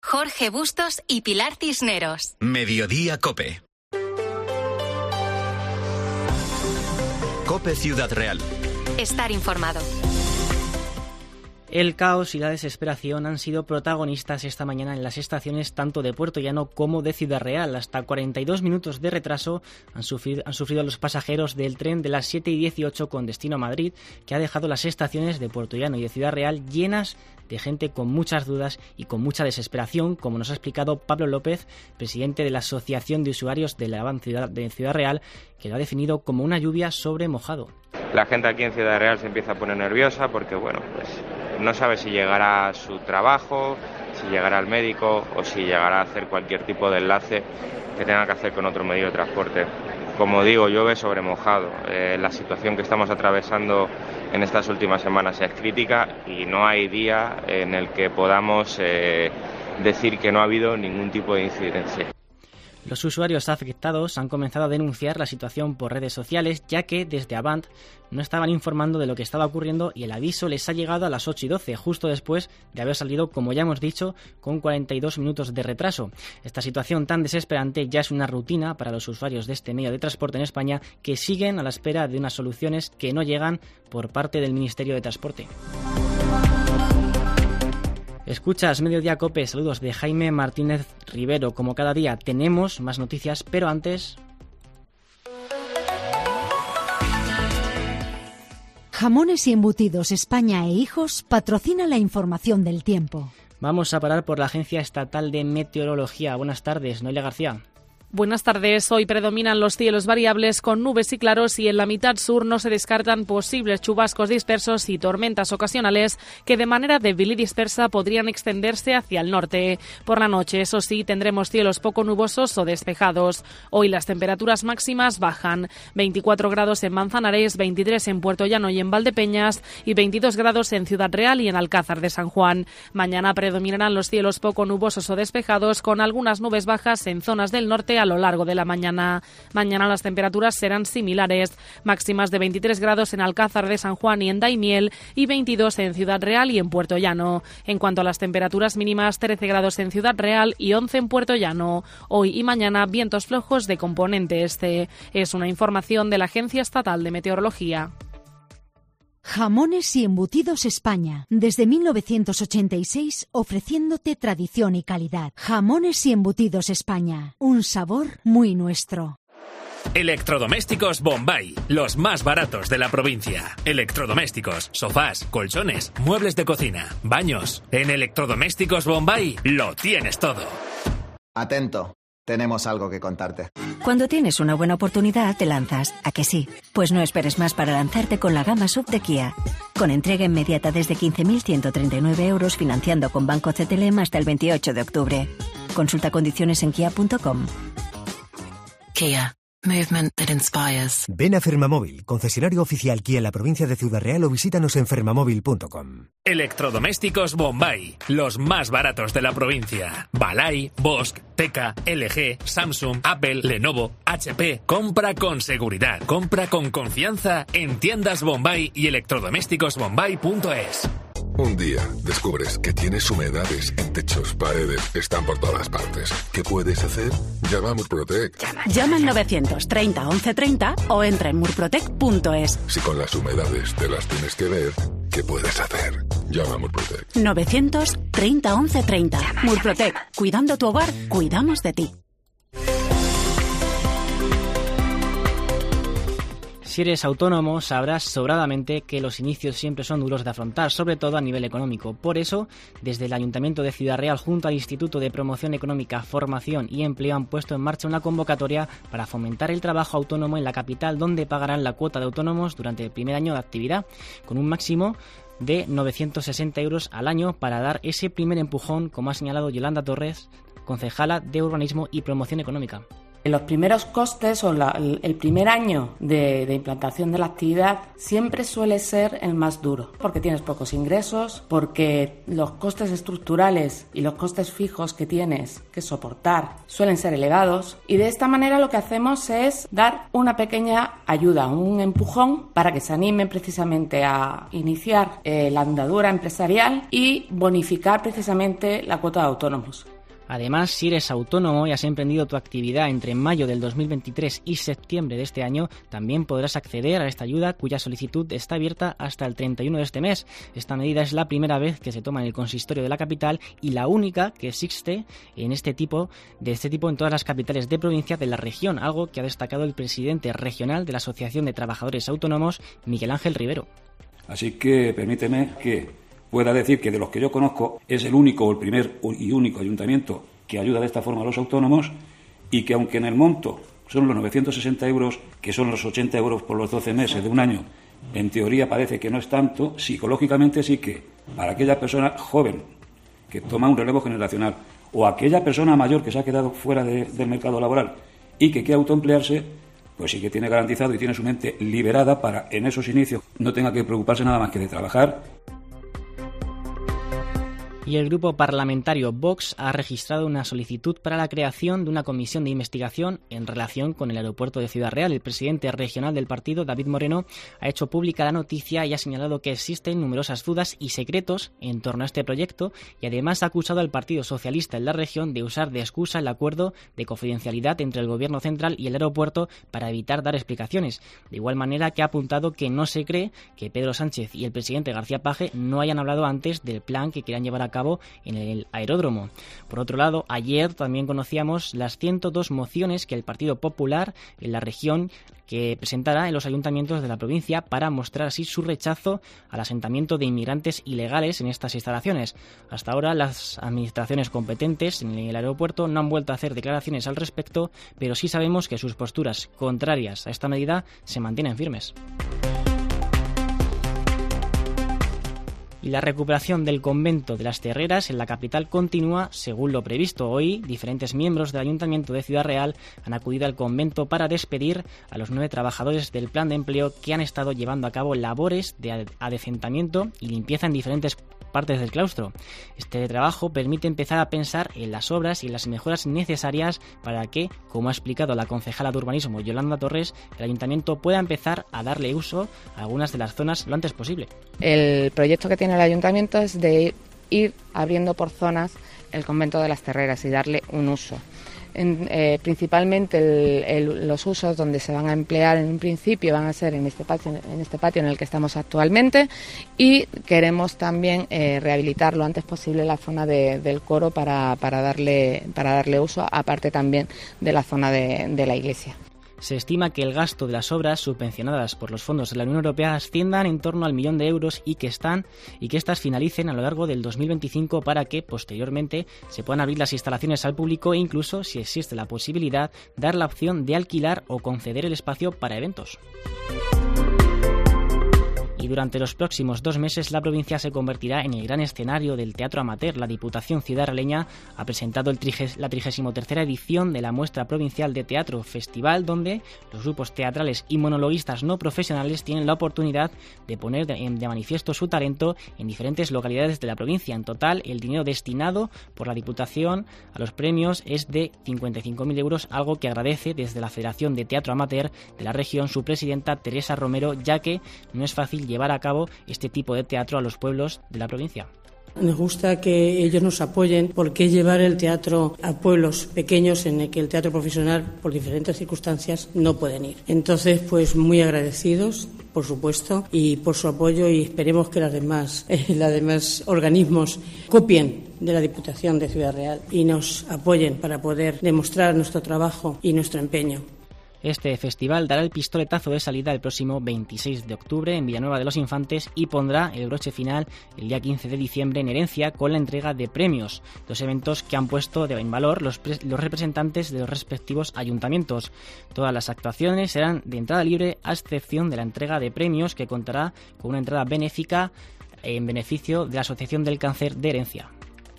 Jorge Bustos y Pilar Cisneros. Mediodía COPE. COPE Ciudad Real. Estar informado. El caos y la desesperación han sido protagonistas esta mañana en las estaciones tanto de Puerto Llano como de Ciudad Real. Hasta 42 minutos de retraso han sufrido los pasajeros del tren de las 7:18 con destino a Madrid, que ha dejado las estaciones de Puerto Llano y de Ciudad Real llenas de gente con muchas dudas y con mucha desesperación, como nos ha explicado Pablo López, presidente de la Asociación de Usuarios de la Avant de Ciudad Real, que lo ha definido como una lluvia sobre mojado. La gente aquí en Ciudad Real se empieza a poner nerviosa porque, no sabe si llegará a su trabajo, si llegará al médico o si llegará a hacer cualquier tipo de enlace que tenga que hacer con otro medio de transporte. Como digo, llueve sobre mojado. La situación que estamos atravesando en estas últimas semanas es crítica y no hay día en el que podamos decir que no ha habido ningún tipo de incidencia. Los usuarios afectados han comenzado a denunciar la situación por redes sociales, ya que desde Avant no estaban informando de lo que estaba ocurriendo y el aviso les ha llegado a las 8:12, justo después de haber salido, como ya hemos dicho, con 42 minutos de retraso. Esta situación tan desesperante ya es una rutina para los usuarios de este medio de transporte en España, que siguen a la espera de unas soluciones que no llegan por parte del Ministerio de Transporte. Escuchas Mediodía COPE, saludos de Jaime Martínez Rivero. Como cada día tenemos más noticias, pero antes... Jamones y Embutidos España e Hijos patrocina la información del tiempo. Vamos a parar por la Agencia Estatal de Meteorología. Buenas tardes, Noelia García. Buenas tardes. Hoy predominan los cielos variables con nubes y claros y en la mitad sur no se descartan posibles chubascos dispersos y tormentas ocasionales que de manera débil y dispersa podrían extenderse hacia el norte. Por la noche, eso sí, tendremos cielos poco nubosos o despejados. Hoy las temperaturas máximas bajan. 24 grados en Manzanares, 23 en Puerto Llano y en Valdepeñas y 22 grados en Ciudad Real y en Alcázar de San Juan. Mañana predominarán los cielos poco nubosos o despejados con algunas nubes bajas en zonas del norte a lo largo de la mañana. Mañana las temperaturas serán similares, máximas de 23 grados en Alcázar de San Juan y en Daimiel y 22 en Ciudad Real y en Puerto Llano. En cuanto a las temperaturas mínimas, 13 grados en Ciudad Real y 11 en Puerto Llano. Hoy y mañana vientos flojos de componente este. Es una información de la Agencia Estatal de Meteorología. Jamones y Embutidos España, desde 1986 ofreciéndote tradición y calidad. Jamones y Embutidos España, un sabor muy nuestro. Electrodomésticos Bombay, los más baratos de la provincia. Electrodomésticos, sofás, colchones, muebles de cocina, baños. En Electrodomésticos Bombay lo tienes todo. Atento. Tenemos algo que contarte. Cuando tienes una buena oportunidad, te lanzas. ¿A que sí? Pues no esperes más para lanzarte con la gama SUV de Kia. Con entrega inmediata desde 15.139 euros, financiando con Banco CTLM hasta el 28 de octubre. Consulta condiciones en kia.com. Kia. Movement that inspires. Ven a Fermamóvil, concesionario oficial Kia en la provincia de Ciudad Real, o visítanos en fermamóvil.com. Electrodomésticos Bombay, los más baratos de la provincia. Balay, Bosch, Teka, LG, Samsung, Apple, Lenovo, HP. Compra con seguridad, compra con confianza en tiendas Bombay y electrodomésticosbombay.es. Un día descubres que tienes humedades en techos, paredes, están por todas partes. ¿Qué puedes hacer? Llama a Murprotec. Llama al 930 1130 o entra en murprotec.es. Si con las humedades te las tienes que ver, ¿qué puedes hacer? Llama a Murprotec. 930 1130. Murprotec. Cuidando tu hogar, cuidamos de ti. Si eres autónomo, sabrás sobradamente que los inicios siempre son duros de afrontar, sobre todo a nivel económico. Por eso, desde el Ayuntamiento de Ciudad Real, junto al Instituto de Promoción Económica, Formación y Empleo, han puesto en marcha una convocatoria para fomentar el trabajo autónomo en la capital, donde pagarán la cuota de autónomos durante el primer año de actividad, con un máximo de 960 euros al año para dar ese primer empujón, como ha señalado Yolanda Torres, concejala de Urbanismo y Promoción Económica. Los primeros costes o el primer año de implantación de la actividad siempre suele ser el más duro, porque tienes pocos ingresos, porque los costes estructurales y los costes fijos que tienes que soportar suelen ser elevados, y de esta manera lo que hacemos es dar una pequeña ayuda, un empujón para que se animen precisamente a iniciar la andadura empresarial y bonificar precisamente la cuota de autónomos. Además, si eres autónomo y has emprendido tu actividad entre mayo del 2023 y septiembre de este año, también podrás acceder a esta ayuda, cuya solicitud está abierta hasta el 31 de este mes. Esta medida es la primera vez que se toma en el consistorio de la capital y la única que existe en este tipo en todas las capitales de provincia de la región, algo que ha destacado el presidente regional de la Asociación de Trabajadores Autónomos, Miguel Ángel Rivero. Así que permíteme que pueda decir que de los que yo conozco es el único o el primer y único ayuntamiento que ayuda de esta forma a los autónomos, y que aunque en el monto son los 960 euros, que son los 80 euros por los 12 meses de un año, en teoría parece que no es tanto, psicológicamente sí que para aquella persona joven que toma un relevo generacional o aquella persona mayor que se ha quedado fuera del mercado laboral y que quiere autoemplearse, pues sí que tiene garantizado y tiene su mente liberada para en esos inicios no tenga que preocuparse nada más que de trabajar. Y el grupo parlamentario Vox ha registrado una solicitud para la creación de una comisión de investigación en relación con el aeropuerto de Ciudad Real. El presidente regional del partido, David Moreno, ha hecho pública la noticia y ha señalado que existen numerosas dudas y secretos en torno a este proyecto, y además ha acusado al Partido Socialista en la región de usar de excusa el acuerdo de confidencialidad entre el Gobierno central y el aeropuerto para evitar dar explicaciones. De igual manera que ha apuntado que no se cree que Pedro Sánchez y el presidente García Paje no hayan hablado antes del plan que quieran llevar a cabo en el aeródromo. Por otro lado, ayer también conocíamos las 102 mociones que el Partido Popular en la región que presentará en los ayuntamientos de la provincia para mostrar así su rechazo al asentamiento de inmigrantes ilegales en estas instalaciones. Hasta ahora las administraciones competentes en el aeropuerto no han vuelto a hacer declaraciones al respecto, pero sí sabemos que sus posturas contrarias a esta medida se mantienen firmes. Y la recuperación del convento de las Terreras en la capital continúa según lo previsto. Hoy, diferentes miembros del Ayuntamiento de Ciudad Real han acudido al convento para despedir a los 9 trabajadores del plan de empleo que han estado llevando a cabo labores de adecentamiento y limpieza en diferentes partes del claustro. Este trabajo permite empezar a pensar en las obras y en las mejoras necesarias para que, como ha explicado la concejala de urbanismo Yolanda Torres, el ayuntamiento pueda empezar a darle uso a algunas de las zonas lo antes posible. El proyecto que tiene el ayuntamiento es de ir abriendo por zonas el convento de las Terreras y darle un uso. Principalmente los usos donde se van a emplear en un principio van a ser en este patio en el que estamos actualmente, y queremos también rehabilitar lo antes posible la zona del coro para darle uso, aparte también de la zona de la iglesia. Se estima que el gasto de las obras subvencionadas por los fondos de la Unión Europea asciendan en torno al 1 millón de euros y que estas finalicen a lo largo del 2025 para que posteriormente se puedan abrir las instalaciones al público e incluso, si existe la posibilidad, dar la opción de alquilar o conceder el espacio para eventos. Y durante los próximos 2 meses la provincia se convertirá en el gran escenario del teatro amateur. La Diputación ciudadrealeña ha presentado la 33ª edición de la Muestra Provincial de Teatro, festival donde los grupos teatrales y monologuistas no profesionales tienen la oportunidad de poner de manifiesto su talento en diferentes localidades de la provincia. En total, el dinero destinado por la Diputación a los premios es de 55.000 euros, algo que agradece desde la Federación de Teatro Amateur de la región su presidenta Teresa Romero, ya que no es fácil llevar a cabo este tipo de teatro a los pueblos de la provincia. Nos gusta que ellos nos apoyen, porque llevar el teatro a pueblos pequeños en el que el teatro profesional, por diferentes circunstancias, no pueden ir. Entonces, pues muy agradecidos, por supuesto, y por su apoyo, y esperemos que los demás organismos copien de la Diputación de Ciudad Real y nos apoyen para poder demostrar nuestro trabajo y nuestro empeño. Este festival dará el pistoletazo de salida el próximo 26 de octubre en Villanueva de los Infantes y pondrá el broche final el día 15 de diciembre en Herencia con la entrega de premios, 2 eventos que han puesto en valor los representantes de los respectivos ayuntamientos. Todas las actuaciones serán de entrada libre a excepción de la entrega de premios, que contará con una entrada benéfica en beneficio de la Asociación del Cáncer de Herencia.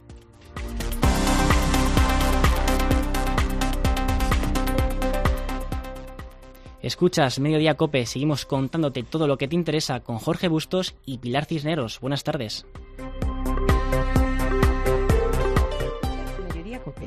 Escuchas Mediodía COPE, seguimos contándote todo lo que te interesa con Jorge Bustos y Pilar Cisneros. Buenas tardes.